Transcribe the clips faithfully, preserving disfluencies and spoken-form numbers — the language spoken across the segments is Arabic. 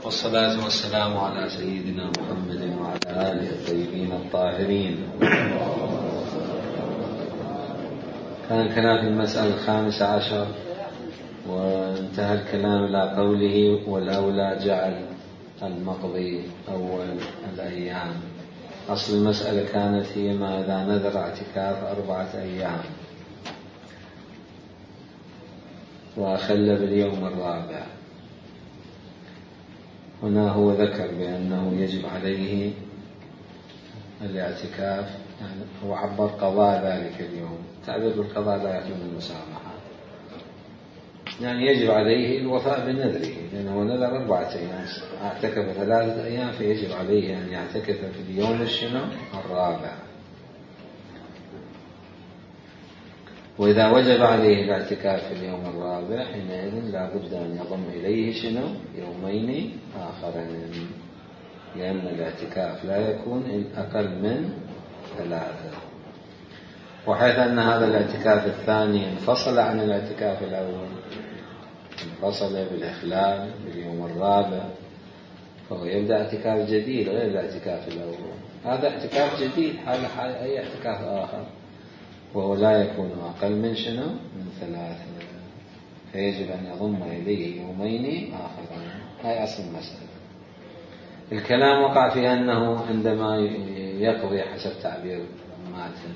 والصلاة والسلام على سيدنا محمد وعلى آله الطيبين الطاهرين. كان كلام في المسألة الخامسة عشر، وانتهى الكلام إلى قوله والأولى جعل المقضي أول الأيام. أصل المسألة كانت فيما إذا نذر اعتكاف أربعة أيام وأخل باليوم الرابع. هنا هو ذكر بأنه يجب عليه الاعتكاف، يعني هو عبر قضاء ذلك اليوم. تعبير بالقضاء لا يحتمل المسامحة، يعني يجب عليه الوفاء بنذره، لأنه نذر أربعة أيام اعتكف ثلاثة أيام، فيجب عليه أن يعتكف في اليوم الشنو الرابع. وإذا وجب عليه الاعتكاف في اليوم الرابع حينئذ لا بد أن يضم إليه شنو يومين آخرين، لأن الاعتكاف لا يكون أقل من ثلاثة. وحيث أن هذا الاعتكاف الثاني انفصل عن الاعتكاف الأول، انفصل بالإخلال باليوم الرابع، فهو يبدأ اعتكاف جديد غير الاعتكاف الأول. هذا اعتكاف جديد حال حال أي اعتكاف آخر، وهو لا يكون أقل من شنو من ثلاثة، فيجب أن يضم إليه يومين آخرين. هاي أصل المسألة. الكلام وقع في أنه عندما يقضي حسب تعبير ماتن،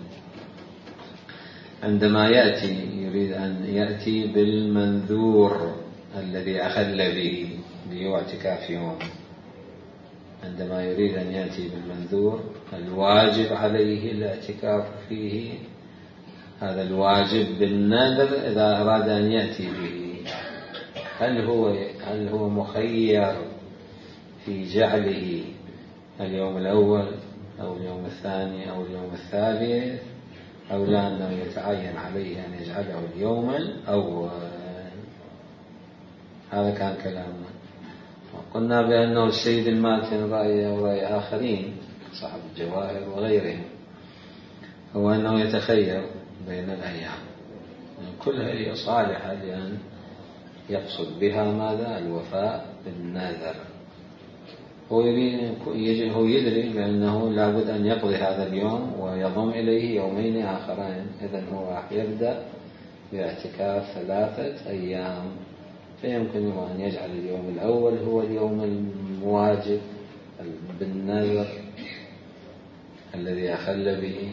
عندما يأتي يريد أن يأتي بالمنذور الذي أخل به باعتكاف يوم، عندما يريد أن يأتي بالمنذور الواجب عليه الاعتكاف فيه، هذا الواجب بالنذر إذا أراد أن يأتي به، هل هو هل هو مخير في جعله اليوم الأول أو اليوم الثاني أو اليوم الثالث، أو لا أنه يتعين عليه أن يجعله اليوم الأول؟ هذا كان كلامنا. وقلنا بأنه السيد الماتن رأي ورأي آخرين صاحب الجواهر وغيرهم هو أنه يتخير بين الأيام، كلها هي صالحة لأن يقصد بها ماذا؟ الوفاء بالنذر. هو يريد هو يدري بأنه لابد أن يقضي هذا اليوم ويضم إليه يومين آخرين، إذن هو راح يبدأ باعتكاف ثلاثة أيام، فيمكن أن يجعل اليوم الأول هو اليوم المواجب بالنذر الذي أخل به،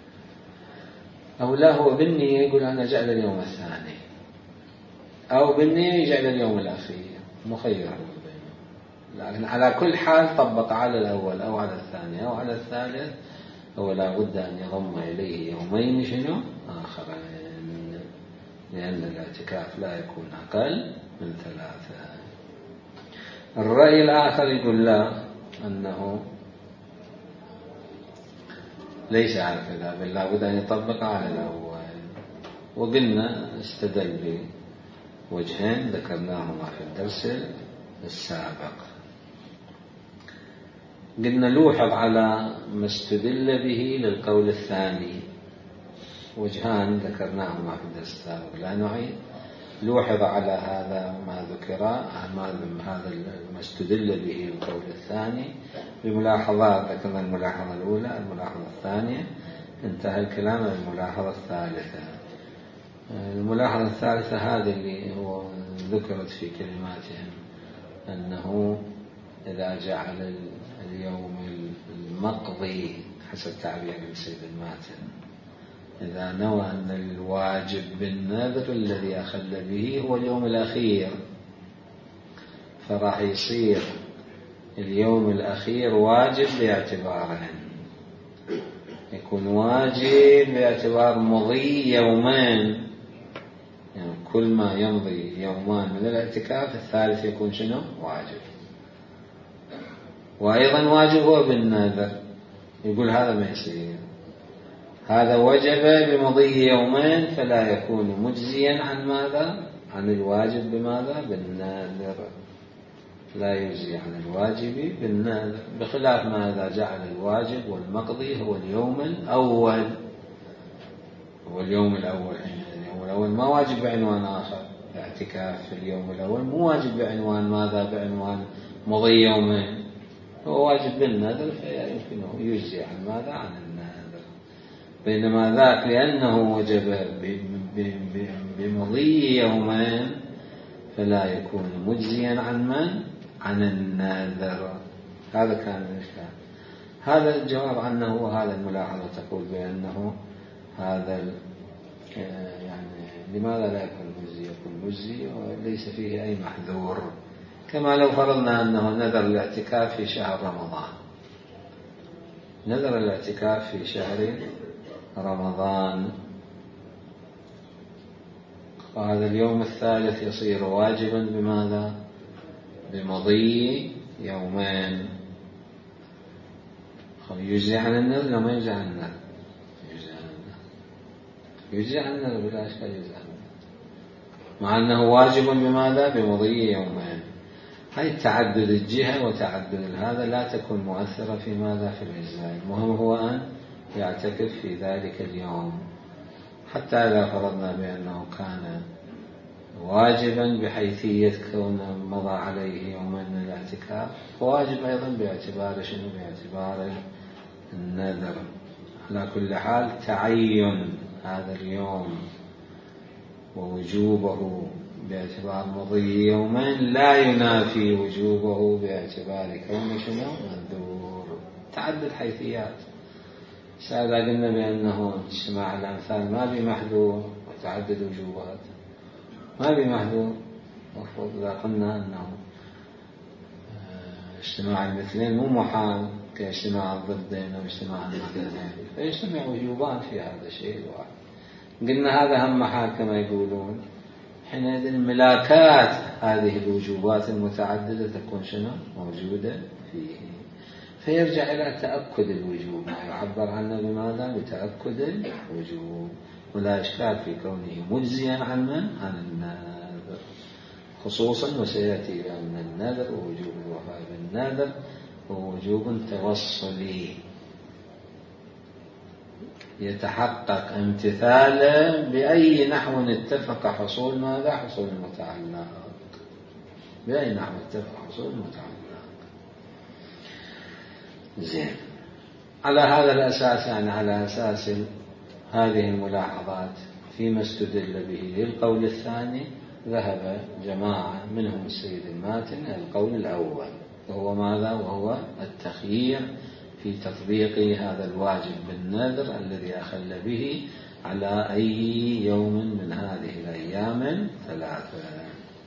أو لا هو بالنية يقول أنا جعل اليوم الثاني، أو بالنية يجعل اليوم الأخير، مخير. لكن على كل حال طبق على الأول أو على الثاني أو على الثالث، هو لا بد أن يضم إليه يومين شنو آخرين، لأن الاعتكاف لا يكون أقل من ثلاثة. الرأي الآخر يقول لا، أنه ليس على كذا، بل لا بد أن يطبق على الأول. وقلنا استدل بوجهين ذكرناهما في الدرس السابق. قلنا لوحظ على ما استدل به للقول الثاني وجهان ذكرناهما في الدرس السابق لا نعيد. لوحظ على هذا ما ذكر، هذا ما استدل به القول الثاني بملاحظات. ذكرنا الملاحظة الأولى، الملاحظة الثانية، انتهى الكلام الملاحظة الثالثة. الملاحظة الثالثة هذه اللي هو ذكرت في كلماتهم، أنه إذا جعل اليوم المقضي حسب تعبير السيد الماتن، إذا نوى أن الواجب بالنذر الذي أخل به هو اليوم الأخير، فراح يصير اليوم الأخير واجب باعتبارهن، يكون واجب باعتبار مضي يومان، يعني كل ما يمضي يومان من الاعتكاف الثالث يكون شنو واجب. وأيضا واجب هو بالنذر، يقول هذا ما يصير، هذا وجب بمضي يومين فلا يكون مجزيا عن ماذا؟ عن الواجب بماذا؟ بالنذر، لا يجزي عن الواجب بالنذر، بخلاف ما إذا جعل الواجب والمقضي هو اليوم الأول. هو اليوم الأول، اليوم الأول ما واجب بعنوان آخر، الاعتكاف في اليوم الأول مو واجب بعنوان ماذا؟ بعنوان مضي يومين هو واجب بالنذر فيمكنه يجزي عن ماذا؟ عن النذر. بينما ذاك لأنه وجب بمضي يومين فلا يكون مجزيا عن من؟ عن النذر. هذا كان الإشكال. هذا الجواب عنه وهذا الملاحظة تقول بأنه هذا يعني لماذا لا يكون مجزي؟ يكون مجزي وليس فيه أي محذور، كما لو فرضنا أنه نذر الاعتكاف في شهر رمضان، نذر الاعتكاف في شهر رمضان، وهذا اليوم الثالث يصير واجبا بماذا؟ بمضي يومين. يجزي عن النذر لو ما يجزي عن النذر؟ يجزي عن النذر، يجزي عن النذر بلا أشكال، يجزي عن النذر مع أنه واجب بماذا؟ بمضي يومين. هاي تعدد الجهة وتعدد هذا لا تكون مؤثرة في ماذا؟ في الإجزاء. المهم هو أن يعتكف في ذلك اليوم، حتى إذا فرضنا بأنه كان واجبا بحيثية كونه مضى عليه يوما من الاعتكاف، فواجب أيضا باعتبار شنو؟ باعتبار النذر. على كل حال تعين هذا اليوم ووجوبه باعتبار مضي يومين لا ينافي وجوبه باعتبار كونه شنو؟ منذور. تعدد حيثيات. سأذا قلنا بأنه اجتماع الأمثال ما بمحذور وتعدد وجوبات ما بمحذور، مفروض إذا قلنا أنه اجتماع المثلين مو محال كاجتماع الضدين أو اجتماع المثلين، فيجتمع وجوبان في هذا الشيء الواحد. قلنا هذا هم محال كما يقولون، حينئذ ملاكات هذه الوجوبات المتعددة تكون شنو؟ موجودة فيه، فيرجع إلى تأكد الوجوب، ما يعبر عنه بماذا؟ بتأكد الوجوب، ولا إشكال في كونه مجزيا عن من؟ عن النذر، خصوصا وسيأتي إلى أن النذر ووجوب الوفاء بالنذر هو وجوب توصلي يتحقق امتثاله بأي نحو اتفق حصول ماذا؟ حصول المتعلق. بأي نحو اتفق حصول المتعلق. زين. على هذا الأساس، يعني على أساس هذه الملاحظات فيما استدل به للقول الثاني، ذهب جماعة منهم السيد الماتن إلى القول الأول، وهو ماذا؟ وهو التخيير في تطبيق هذا الواجب بالنذر الذي أخل به على أي يوم من هذه الأيام ثلاثة.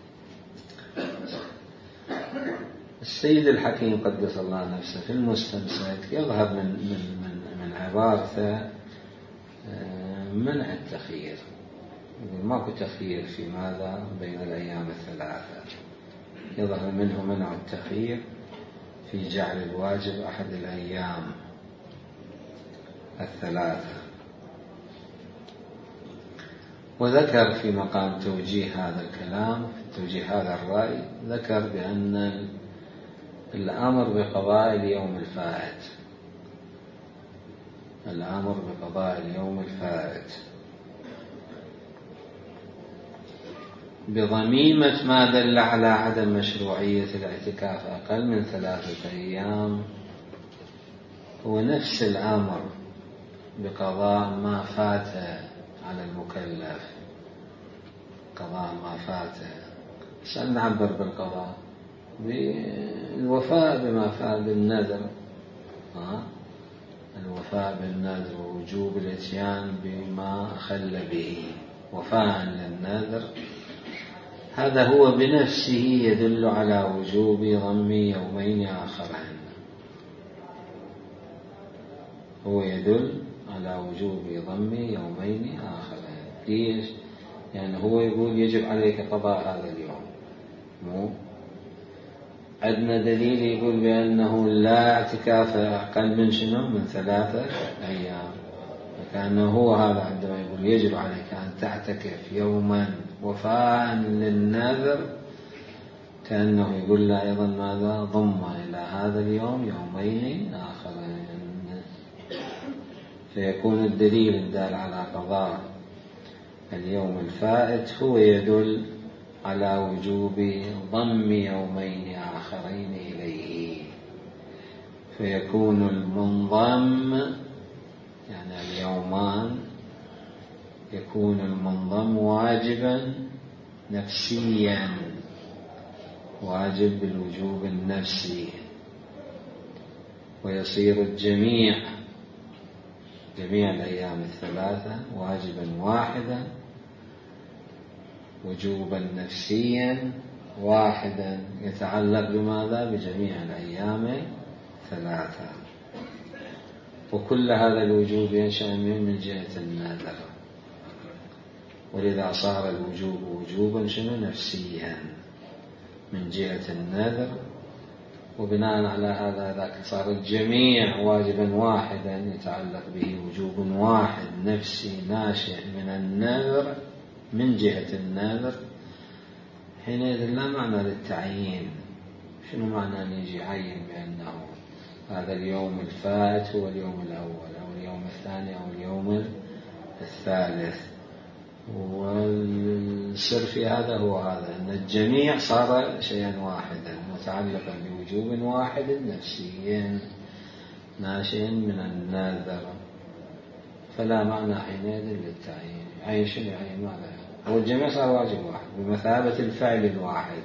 السيد الحكيم قدس الله نفسه في المستمسك يظهر من من من, من عبارته منع التخيير، ماكو تخيير في ماذا؟ بين الأيام الثلاثة. يظهر منه منع التخيير في جعل الواجب أحد الأيام الثلاثة. وذكر في مقام توجيه هذا الكلام، توجيه هذا الرأي، ذكر بأن الأمر بقضاء اليوم الفائت، الأمر بقضاء اليوم الفائت بضميمة ما دل على عدم مشروعية الاعتكاف أقل من ثلاثة أيام هو نفس الأمر بقضاء ما فات على المكلف، قضاء ما فات. سنعبر بالقضاء بالوفاء بما فات بالنذر، الوفاء بالنذر ووجوب الاتيان بما أخل به وفاء للنذر، هذا هو بنفسه يدل على وجوب ضم يومين آخرين، هو يدل على وجوب ضم يومين آخرين. ليش؟ يعني هو يقول يجب عليك قضاء هذا اليوم، مو عندنا دليل يقول بأنه لا اعتكاف أقل من شنو؟ من ثلاثة أيام. فكأنه هو هذا عندما يقول يجب عليك أن تعتكف يوما وفاء للنذر، كأنه يقول له أيضا ماذا؟ ضم إلى هذا اليوم يومين آخرين، فيكون الدليل الدال على قضاء اليوم الفائت هو يدل على وجوب ضم يومين آخرين إليه، فيكون المنضم يعني اليومان يكون المنضم واجبا نفسيا، واجب بالوجوب النفسي، ويصير الجميع جميع الأيام الثلاثة واجبا واحدا وجوبا نفسيا واحدا يتعلق بماذا؟ بجميع الأيام الثلاثة. وكل هذا الوجوب ينشأ من جهة النذر، ولذا صار الوجوب وجوبا شنو؟ نفسيا من جهة النذر، وبناء على هذا ذاك صار الجميع واجبا واحدا يتعلق به وجوب واحد نفسي ناشئ من النذر من جهة النذر. حينئذ لا معنى للتعيين. شنو معنى أن يجي يعين بأنه هذا اليوم الفائت هو اليوم الأول أو اليوم الثاني أو اليوم الثالث؟ والسر في هذا هو هذا، أن الجميع صار شيئا واحدا متعلقا بوجوب واحد نفسيا ناشئ من النذر، فلا معنى حينئذ للتعيين. عين شنو يعني؟ ماذا؟ هو الجميع صار واجب واحد بمثابة الفعل الواحد،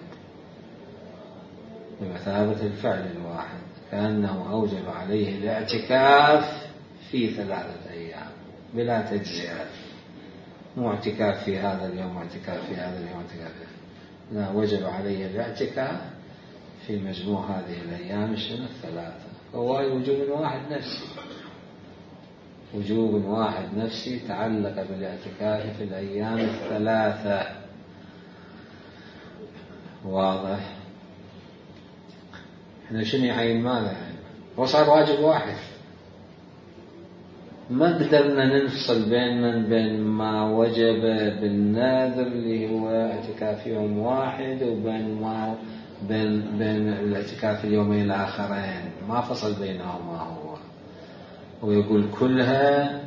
بمثابة الفعل الواحد، كأنه أوجب عليه الاعتكاف في ثلاثة أيام بلا تجزئة، مو اعتكاف في هذا اليوم واعتكاف في هذا اليوم واعتكاف في هذا. لا، وجب عليه الاعتكاف في مجموع هذه الأيام شنو؟ الثلاثة. فهو وجوب واحد نفسي، وجوب واحد نفسي تعلق بالاعتكاف في الأيام الثلاثة. واضح؟ احنا شنو يعين ماذا يعني؟ هو صار واجب واحد، ما قدرنا نفصل بين من بين ما وجب بالنذر اللي هو اعتكاف يوم واحد وبين ما بين بين الاعتكاف اليومين الآخرين، ما فصل بينهما. هو ويقول كلها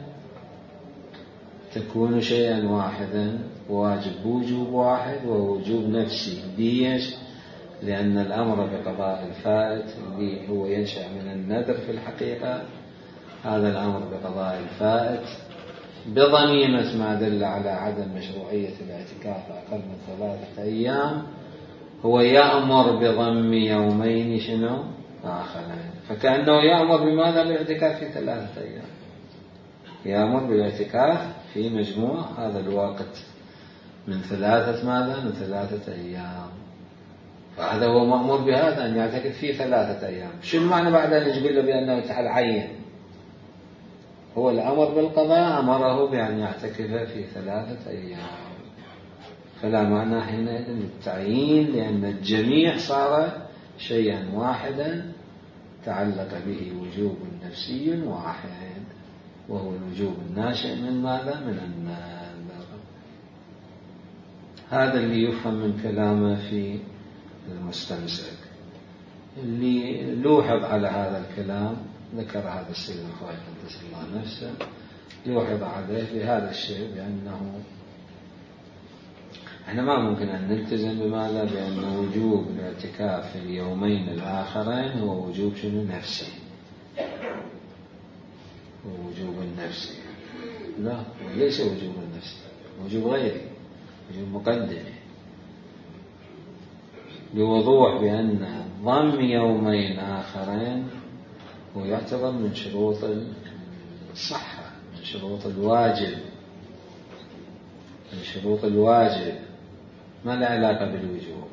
تكون شيئا واحدا واجب بوجوب واحد ووجوب نفسي. ليش؟ لأن الأمر بقضاء الفائت اللي هو ينشأ من النذر في الحقيقة، هذا الأمر بقضاء الفائت بضميمة ما دل على عدم مشروعية الاعتكاف أقل من ثلاثة أيام، هو يأمر بضم يومين شنو؟ آخرين. فكأنه يأمر بماذا؟ بالاعتكاف في ثلاثة أيام، يأمر بالاعتكاف في مجموع هذا الوقت من ثلاثة ماذا؟ من ثلاثة أيام. فهذا هو مأمور بهذا أن يعتكف في ثلاثة أيام. شو المعنى بعد أن يقول له بأنه تعال عين؟ هو الأمر بالقضاء أمره بأن يعتكف في ثلاثة أيام، فلا معنى حينئذ للتعيين، لأن الجميع صار شيئا واحدا تعلق به وجوب نفسي واحد، وهو الوجوب الناشئ من ماذا؟ من النذر. هذا اللي يفهم من كلامه في المستمسك. اللي لوحظ على هذا الكلام ذكر هذا السيد الخوي قدس الله نفسه، لوحظ عليه بهذا الشيء بأنه احنا ما ممكن أن نلتزم بماذا؟ بأن وجوب الاعتكاف في اليومين الآخرين هو وجوب شنو؟ نفسي، هو وجوب النفسي. لا، ليس وجوب النفسي، وجوب غيري، وجوب مقدمي، بوضوح بأن ضم يومين آخرين هو يعتبر من شروط الصحة، من شروط الواجب، من شروط الواجب، ما له علاقة بالوجوب.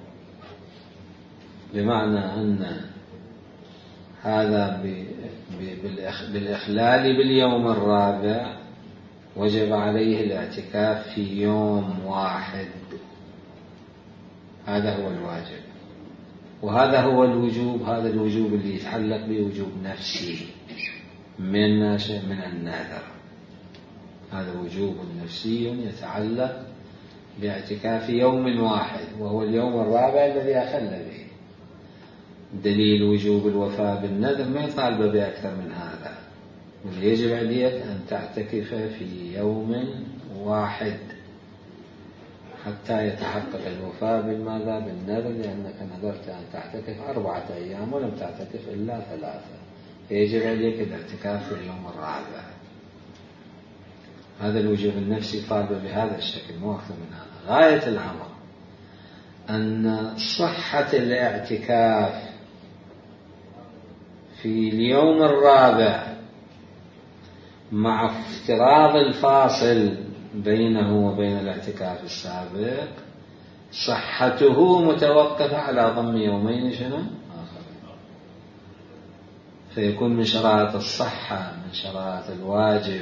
بمعنى أن هذا بالإخلال باليوم الرابع وجب عليه الاعتكاف في يوم واحد، هذا هو الواجب، وهذا هو الوجوب. هذا الوجوب اللي يتعلق بوجوب نفسي من من النذر، هذا وجوب نفسي يتعلق باعتكاف يوم واحد، وهو اليوم الرابع الذي أخل به. دليل وجوب الوفاء بالنذر ما يطالب بأكثر من هذا، واللي يجب عليك أن تعتكف في يوم واحد. حتى يتحقق الوفاء بالماذا؟ بالنذر، لأنك نذرت أن تعتكف أربعة أيام ولم تعتكف إلا ثلاثة، فيجب عليك الاعتكاف في اليوم الرابع. هذا الوجوب النفسي طالب بهذا الشكل، مو أكثر من هذا. غاية الأمر أن صحة الاعتكاف في اليوم الرابع مع افتراض الفاصل بينه وبين الاعتكاف السابق صحته متوقفة على ضم يومين شنو آخر، فيكون من شرائط الصحة من شرائط الواجب،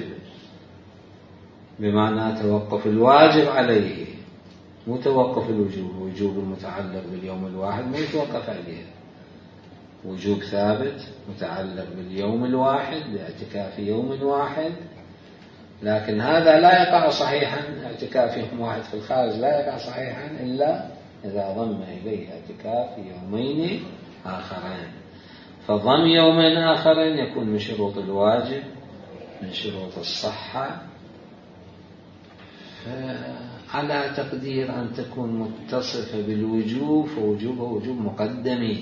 بمعنى توقف الواجب عليه، مو توقف الوجوب. الوجوب المتعلق باليوم الواحد ما يتوقف عليه، وجوب ثابت متعلق باليوم الواحد باعتكاف يوم واحد، لكن هذا لا يقع صحيحا. اعتكاف يوم واحد في الخارج لا يقع صحيحا إلا إذا ضم إليه اعتكاف يومين آخرين، فضم يومين آخرين يكون من شروط الواجب من شروط الصحة، على تقدير أن تكون متصفة بالوجوب، فوجوبه وجوب مقدمي.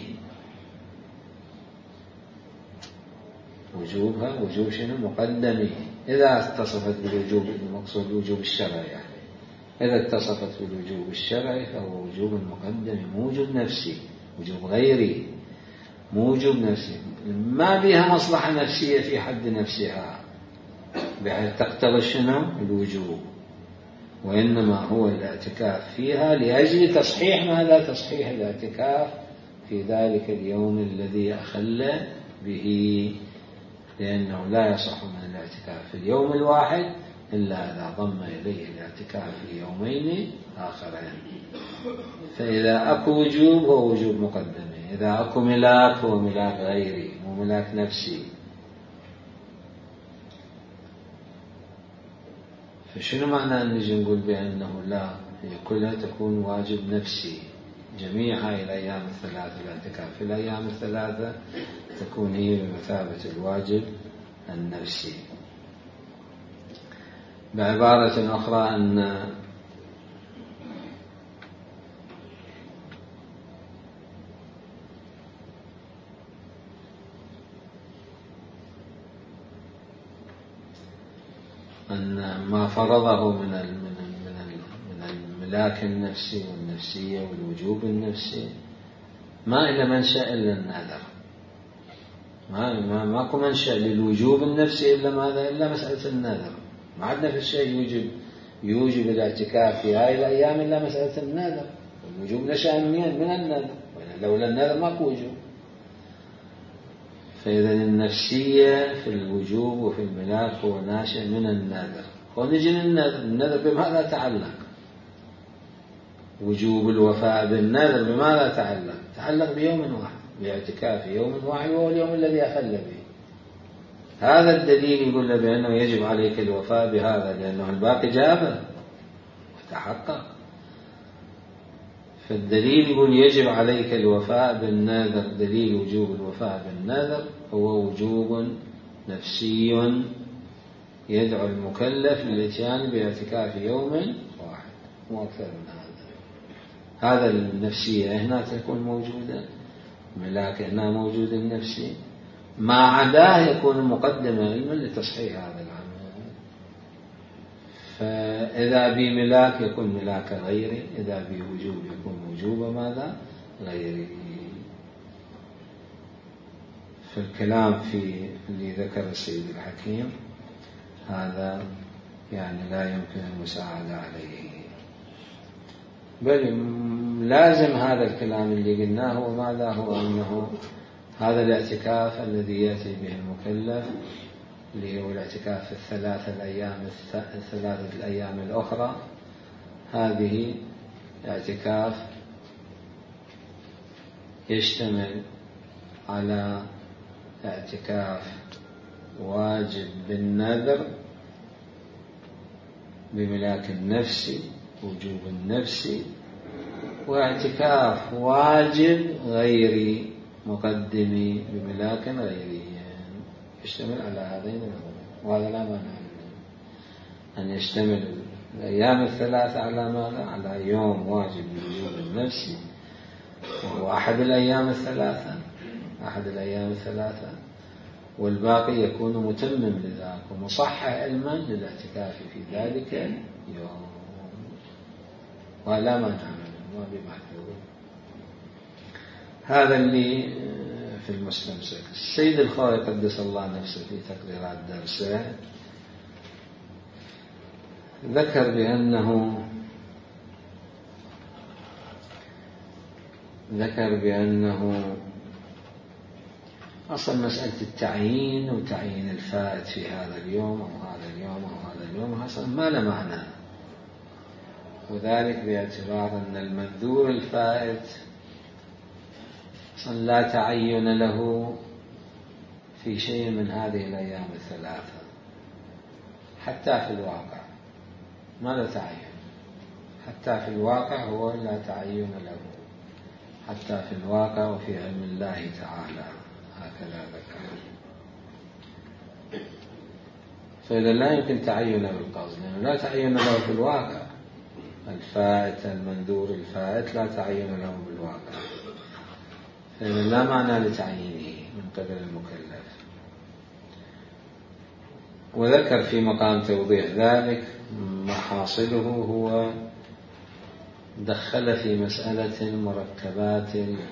وجوبها وجوب شنو مقدمي إذا اتصفت بالوجوب، المقصود الوجوب الشرعي يعني. إذا اتصفت بالوجوب الشرعي فهو وجوب مقدمي، مو وجوب نفسي، وجوب غيري، مو وجوب نفسي. ما بها مصلحة نفسية في حد نفسها بحيث تقتضي شنو الوجوب، وإنما هو الاعتكاف فيها لأجل تصحيح ماذا؟ تصحيح الاعتكاف في ذلك اليوم الذي أخل به، لأنه لا يصح من الاعتكاف في اليوم الواحد إلا إذا ضم إليه الاعتكاف في يومين آخرين. فإذا أكو وجوب هو وجوب مقدمي، إذا أكو ملاك هو ملاك غيري، مو ملاك نفسي. فشنو معنى أن نجي نقول بأنه لا، هي كلها تكون واجب نفسي، جميع هاي الأيام الثلاثة الاعتكاف في الأيام الثلاثة تكون هي بمثابة الواجب النفسي. بعبارة أخرى أن أن ما فرضه من من من الملاك النفسي والنفسية والوجوب النفسي ما إلا منشأ إلا النذر، ما ما ماكو منشأ للوجوب النفسي إلا ماذا؟ إلا مسألة النذر. ما عندنا في الشيء يوجب يوجب الاعتكاف في هاي الأيام إلا مسألة النذر. الوجوب نشأ من من النذر، لولا النذر ماكو وجوب. فإذا النفسية في الوجوب وفي الملاك هو ناشئ من النذر. ونجي للنذر، النذر بماذا تعلق؟ وجوب الوفاء بالنذر بماذا تعلق؟ تعلق بيوم واحد، باعتكاف يوم واحد، وهو اليوم الذي أخل به. هذا الدليل يقول له بأنه يجب عليك الوفاء بهذا، لأنه الباقي جابه وتحقق. فالدليل يقول يجب عليك الوفاء بالنذر، دليل وجوب الوفاء بالنذر هو وجوب نفسي يدعو المكلف للاتيان باعتكاف يوم واحد، مو أكثر من هذا. هذا النفسية هنا تكون موجودة، ملاك هنا موجود النفسي، ما عداه يكون مقدمة علما لتصحيح هذا العمل. فإذا بملاك يكون ملاك غيري، إذا بوجوب يكون وجوب ماذا؟ غيري. فالكلام في اللي ذكر السيد الحكيم هذا يعني لا يمكن المساعدة عليه، بل لازم هذا الكلام اللي قلناه وماذا هو أنه هذا الاعتكاف الذي يأتي به المكلف اللي هو الاعتكاف في الثلاثة الأيام الثلاثة الأيام الأخرى، هذه اعتكاف يشتمل على اعتكاف واجب بالنذر بملاك النفسي وجوب النفسي، واعتكاف واجب غيري مقدمي بملاك غيري، يشتمل على هذين الأمرين. وهذا لا مانع أن يشتمل الأيام الثلاثة على ماذا؟ على يوم واجب الوجوب النفسي وهو أحد الأيام الثلاثة أحد الأيام الثلاثة والباقي يكون متمم لذاك ومصحح علما للاعتكاف في ذلك اليوم ولا مانع منه ما بمحذور. هذا اللي في المستمسك. السيد الخوئي قدس الله نفسه في تقريرات درسه ذكر بأنه ذكر بأنه أصل مسألة التعيين وتعيين الفائت في هذا اليوم أو هذا اليوم أو هذا اليوم أصلا ما له معنى، وذلك باعتبار أن المنذور الفائت أصلا لا تعين له في شيء من هذه الأيام الثلاثة حتى في الواقع ما له تعين، حتى في الواقع هو لا تعين له حتى في الواقع وفي علم الله تعالى هكذا ذكر. فإذا لا يمكن تعينه بالقصد لأنه لا تعين له في الواقع، الفائت المنذور الفائت لا تعين له بالواقع، فإذا لا معنى لتعيينه من قبل المكلف. وذكر في مقام توضيح ذلك محاصله هو دخل في مسألة المركبات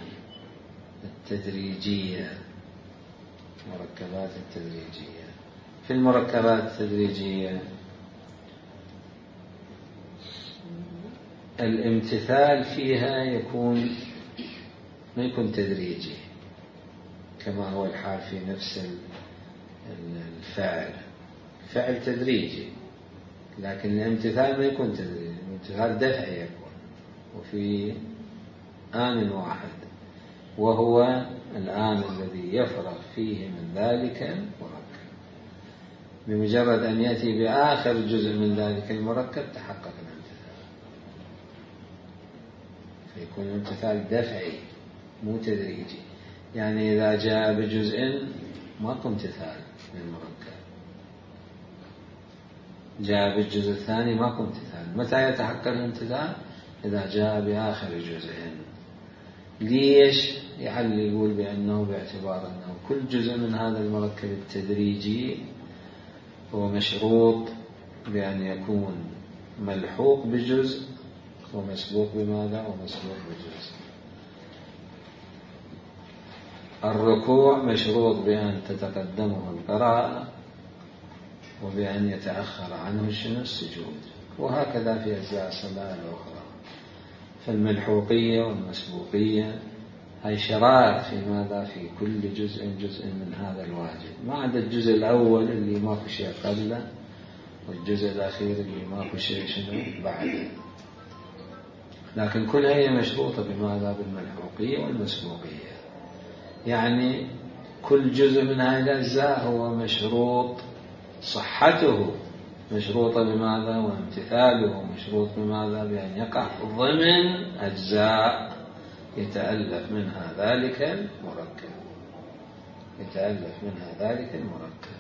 التدريجية مركبات التدريجية في المركبات التدريجية الامتثال فيها يكون ما يكون تدريجي كما هو الحال في نفس الفعل، فعل تدريجي لكن الامتثال ما يكون تدريجي، الامتثال دفعي يكون وفي آن واحد وهو الآن الذي يفرغ فيه من ذلك المركب، بمجرد أن يأتي بآخر جزء من ذلك المركب تحقق الامتثال، فيكون الامتثال دفعي مو تدريجي. يعني إذا جاء بجزء ماكو امتثال للمركب، جاء بالجزء الثاني ماكو امتثال. متى يتحقق الامتثال؟ إذا جاء بآخر جزء. ليش؟ يعل يقول بأنه باعتبار أنه كل جزء من هذا المركب التدريجي هو مشروط بأن يكون ملحوق بجزء ومسبوق بماذا؟ ومسبوق بجزء. الركوع مشروط بأن تتقدمه القراءة وبأن يتأخر عنه شنو؟ السجود، وهكذا في أجزاء الصلاة الأخرى. فالملحوقية والمسبوقية هي شرائط في ماذا؟ في كل جزء جزء من هذا الواجب، ما عدا الجزء الأول اللي ماكو شيء قبله والجزء الأخير اللي ماكو شيء شنو بعده، لكن كلها هي مشروطة بماذا؟ بالملحوقية والمسبوقية. يعني كل جزء من هذه الأجزاء هو مشروط صحته، مشروطة بماذا؟ وامتثاله مشروط بماذا؟ بأن يقع ضمن أجزاء يتألف منها ذلك المركب يتألف منها ذلك المركب.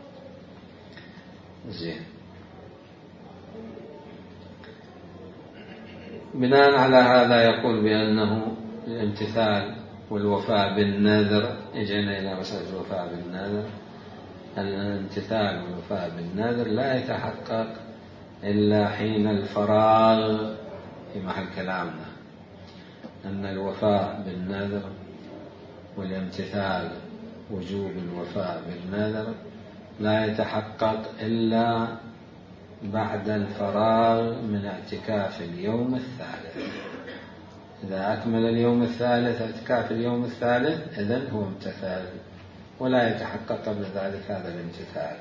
زين. بناء على هذا يقول بأنه الامتثال والوفاء بالنذر، اجينا إلى مسألة الوفاء بالنذر. الامتثال والوفاء بالنذر لا يتحقق إلا حين الفراغ في محل كلامنا، أن الوفاء بالنذر والامتثال وجوب الوفاء بالنذر لا يتحقق إلا بعد الفراغ من اعتكاف اليوم الثالث. إذا أكمل اليوم الثالث اعتكاف اليوم الثالث إذن هو امتثال، ولا يتحقق قبل ذلك هذا الامتثال.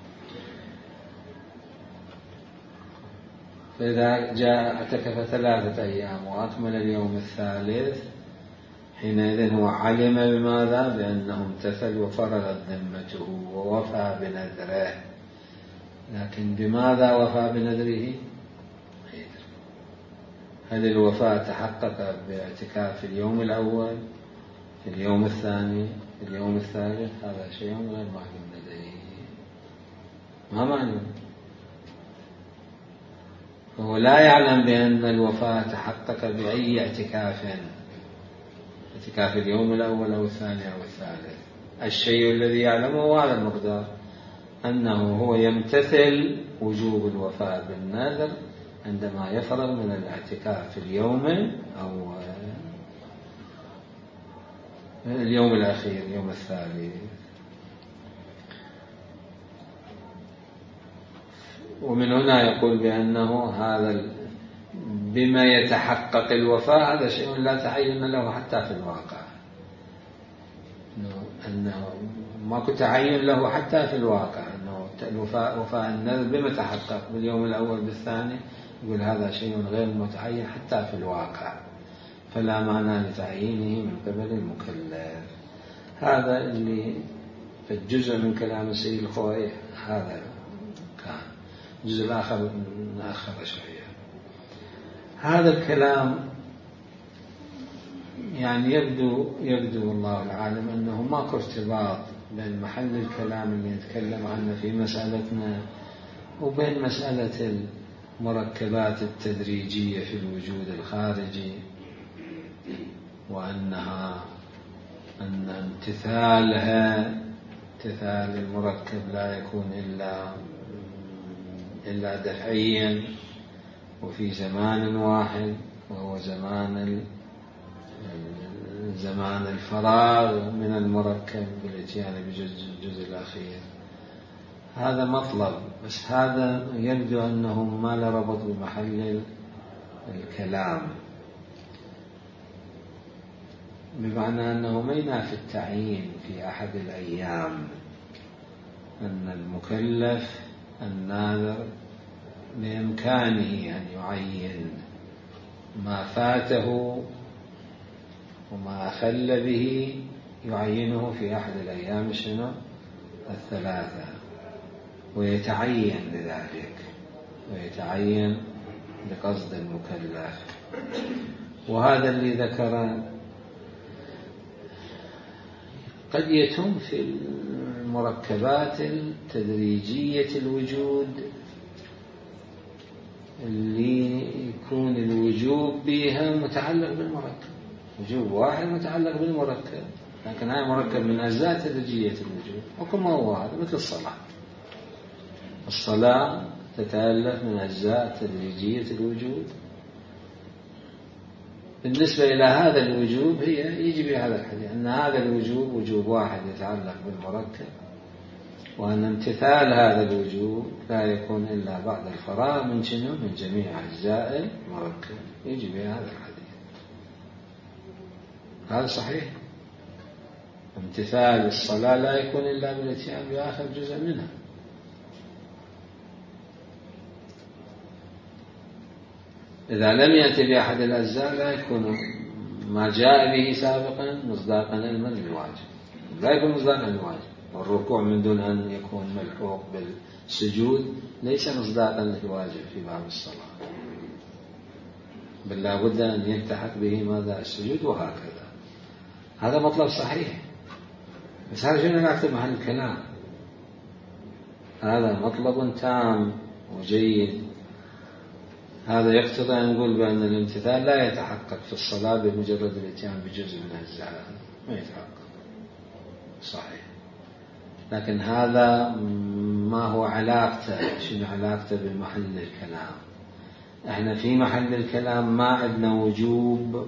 فإذا جاء اعتكف ثلاثة أيام وأكمل اليوم الثالث حينئذ هو علم بماذا؟ بأنه امتثل وفرغت ذمته ووفى بنذره. لكن بماذا وفى بنذره؟ هل الوفاء تحقق باعتكاف اليوم الأول في اليوم الثاني في اليوم الثالث؟ هذا شيء غير معلوم لديه، ما معلوم. وهو لا يعلم بأن الوفاة تحقق بأي اعتكاف، اعتكاف اليوم الأول أو الثاني أو الثالث. الشيء الذي يعلمه هو هذا المقدار، أنه هو يمتثل وجوب الوفاء بالنذر عندما يفرغ من الاعتكاف في اليوم أو اليوم الأخير، اليوم الثالث. ومن هنا يقول بأنه هذا بما يتحقق الوفاء هذا شيء لا تعين له حتى في الواقع، أنه ما كنت تعين له حتى في الواقع، أنه الوفاء وفاء النذر بما تحقق باليوم الأول بالثاني، يقول هذا شيء غير متعين حتى في الواقع، فلا معنى لتعيينه من قبل المكلف. هذا اللي في الجزء من كلام السيد الخوئي، هذا كان الجزء الآخر نأخر شوية. هذا الكلام يعني يبدو يبدو والله العالم أنه ماكو ارتباط بين محل الكلام اللي نتكلم عنه في مسألتنا وبين مسألة المركبات التدريجية في الوجود الخارجي، وأنها أن امتثالها امتثال المركب لا يكون إلا إلا دفعيا وفي زمان واحد، وهو زمان زمان الفراغ من المركب بالاتيان بالجزء الأخير. هذا مطلب، بس هذا يبدو أنه ما له ربط بمحل الكلام، بمعنى أنه ما ينافي التعيين في أحد الأيام، أن المكلف الناذر بإمكانه أن يعين ما فاته وما أخل به، يعينه في أحد الأيام شنو الثلاثة، ويتعين لذلك، ويتعين بقصد المكلف. وهذا اللي ذكر قد يتم في المركبات التدريجية الوجود اللي يكون الوجوب بها متعلق بالمركب، وجوب واحد متعلق بالمركب، لكن هذا مركب من أجزاء تدريجية الوجود. وكما هو هذا مثل الصلاة، الصلاة تتألف من أجزاء تدريجية الوجود. بالنسبة إلى هذا الوجوب هي يجي بهذا الحديث أن هذا الوجوب وجوب واحد يتعلق بالمركب، وأن امتثال هذا الوجوب لا يكون إلا بعد الفراغ من شنو من جميع أجزاء المركب، يجي بهذا الحديث. هذا صحيح، امتثال الصلاة لا يكون إلا بالاتيان بآخر جزء منها. إذا لم يأتي بأحد الأجزاء لا يكون ما جاء به سابقا مصداقا علما للواجب، لا يكون مصداقا للواجب. والركوع من دون أن يكون ملحوق بالسجود ليس مصداقا للواجب في باب الصلاة، بل لا بد أن يلتحق به ماذا السجود، وهكذا. هذا مطلب صحيح، بس هذا شنو نكتب محل الكلام، هذا مطلب تام وجيد. هذا يقتضي أن نقول بأن الامتثال لا يتحقق في الصلاة بمجرد الاتيان بجزء من أجزائها، ما يتحقق صحيح. لكن هذا ما هو علاقته، شنو علاقته بمحل الكلام؟ احنا في محل الكلام ما عندنا وجوب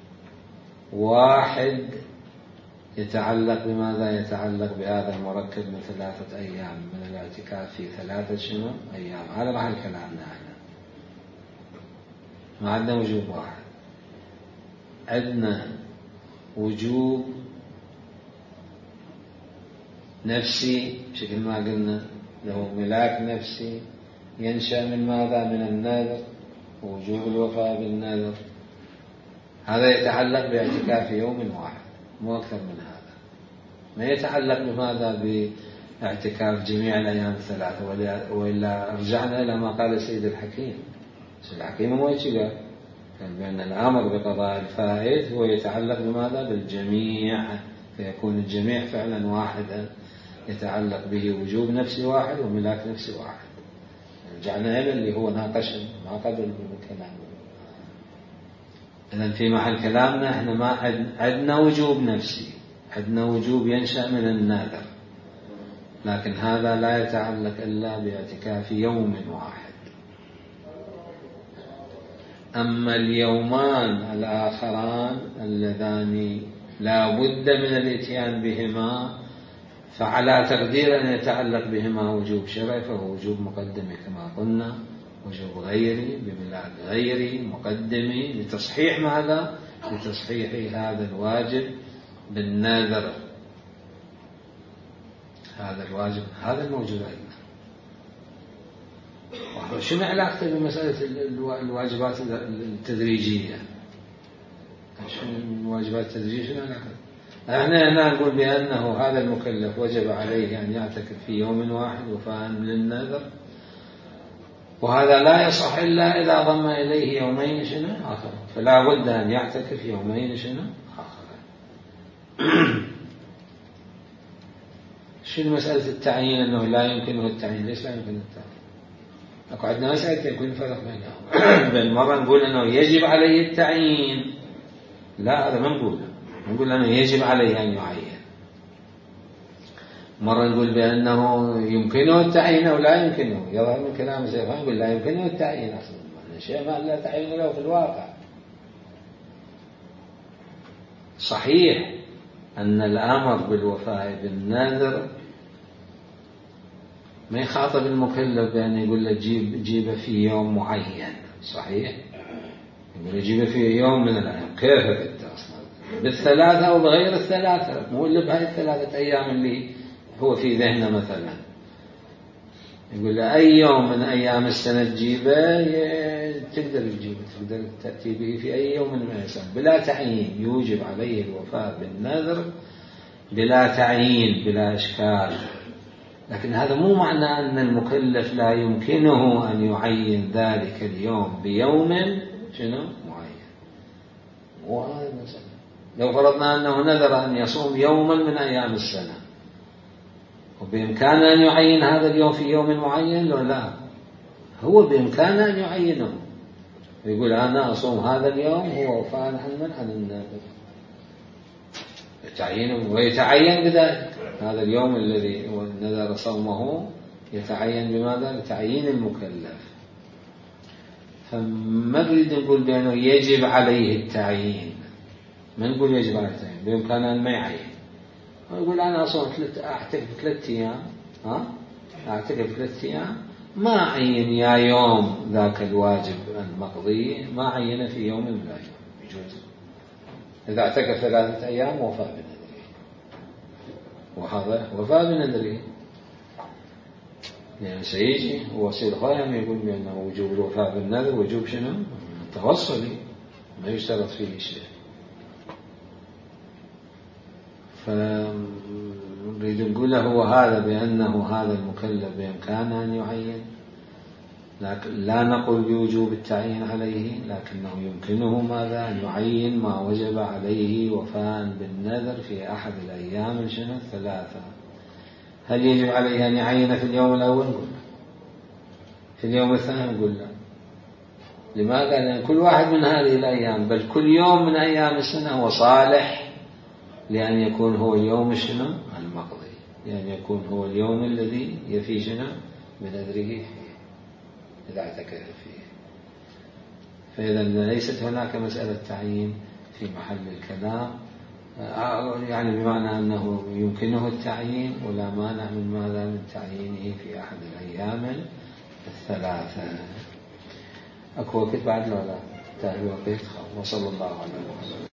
واحد يتعلق بماذا؟ يتعلق بهذا المركب من ثلاثة أيام من الاعتكاف في ثلاثة شنو أيام. هذا محل كلامنا احنا، ما عندنا وجوب واحد، عندنا وجوب نفسي بشكل ما قلنا، له ملاك نفسي ينشأ من ماذا؟ من النذر، ووجوب الوفاء بالنذر. هذا يتعلق باعتكاف يوم واحد، مو أكثر من هذا. ما يتعلق بماذا؟ باعتكاف جميع الأيام الثلاثة. وإلا رجعنا إلى ما قال السيد الحكيم. السيد الحكيم مو يشجع، كان بأن الأمر بقضاء الفائت هو يتعلق بماذا؟ بالجميع، فيكون الجميع فعلا واحدا، يتعلق به وجوب نفسي واحد وملاك نفسي واحد. رجعنا إلى اللي هو ناقش ما قبل بالكلام. إذن في محل كلامنا إحنا ما عندنا وجوب نفسي، عندنا وجوب ينشأ من النذر، لكن هذا لا يتعلق إلا باعتكاف يوم واحد. أما اليومان الآخران اللذان لا بد من الاتيان بهما فعلى تقدير أن يتعلق بهما وجوب شرعي فهو وجوب مقدمي كما قلنا، وجوب غيري ببلاد غيري مقدمي لتصحيح ماذا؟ لتصحيح هذا الواجب بالنذر. هذا الواجب هذا الموجود عندنا. شنو علاقته بمسألة الواجبات التدريجية؟ شنو الواجبات التدريجية شنو علاقته؟ احنا هنا نقول بأنه هذا المكلف وجب عليه أن يعتكف في يوم واحد وفاء للنذر، وهذا لا يصح إلا إذا ضم إليه يومين شنو آخر، فلا بد أن يعتكف يومين شنو آخر. شنو مسألة التعيين أنه لا يمكنه التعيين؟ ليش لا يمكنه التعيين؟ أكو عندنا مسألة يكون فرق بينهم. بل مرة نقول أنه يجب عليه التعيين، لا هذا ما نقوله، نقول أنه يجب عليه أن يعين. مرة نقول بأنه يمكنه التعيين أو لا يمكنه، يظهر من كلام الشيخ نقول لا يمكنه التعيين أصلا، الشيء ما لا تعين له في الواقع. صحيح أن الأمر بالوفاء بالنذر ما يخاطب المكلف بأن يقول له جيب جيبه في يوم معين، صحيح؟ يقول جيبه في يوم من الأيام، كيف أنت أصلا؟ بالثلاثة أو بغير الثلاثة، مو اللي بهاي الثلاثة أيام اللي هو في ذهنه مثلا. يقول له أي يوم من أيام السنة تجيبه تقدر تجيبه، تقدر تأتي به في أي يوم من الأيام بلا تعيين. يوجب عليه الوفاء بالنذر بلا تعيين بلا إشكال، لكن هذا مو معنى أن المكلف لا يمكنه أن يعين ذلك اليوم بيوم شنو معين. مو هذا المسألة. لو فرضنا أنه نذر أن يصوم يوما من أيام السنة وبإمكانه أن يعين هذا اليوم في يوم معين، لو لا هو بإمكانه أن يعينه، يقول أنا أصوم هذا اليوم هو وفاء عن عن النذر، يتعين ويتعين بذلك. هذا اليوم الذي نذر صومه يتعين بماذا؟ بتعيين المكلف. فما نريد نقول بأنه يجب عليه التعيين، ما نقول يجب عليه التعيين، بإمكانه أن ما يعين. يقول أنا أصوم أعتكف ثلاثة أيام، ها أعتكف ثلاثة أيام ما عين يا يوم ذاك الواجب المقضي ما عين في يوم من الأيام، يجوز. إذا اعتكف ثلاثة أيام وفاء بنذره، وهذا وفاء بنذره، يعني سيجي هو سيد الخيام يقول بأنه وجوب الوفاء بالنذر وجوب شنو؟ توصلي، ما يشترط فيه شيء. فنريد نقول له هو هذا بأنه هذا المكلف بإمكانه أن يعين، لكن لا نقول بوجوب التعيين عليه، لكنه يمكنه ماذا؟ أن يعين ما وجب عليه وفاء بالنذر في أحد الأيام شنو الثلاثة. هل يجب عليه أن يعين في اليوم الأول؟ نقول في اليوم الثاني نقول لا. لماذا؟ لأن كل واحد من هذه الأيام بل كل يوم من أيام السنة هو صالح لأن يكون هو اليوم شنو المقضي، لأن يكون هو اليوم الذي يفي شنو بنذره فيه إذا اعتكف فيه. فإذا ليست هناك مسألة تعيين في محل الكلام، يعني بمعنى أنه يمكنه التعيين ولا مانع من ماذا؟ من تعيينه في أحد الأيام الثلاثة. أكو وقت بعد؟ لا لا تاهي وقت. وصلى الله عليه وسلم.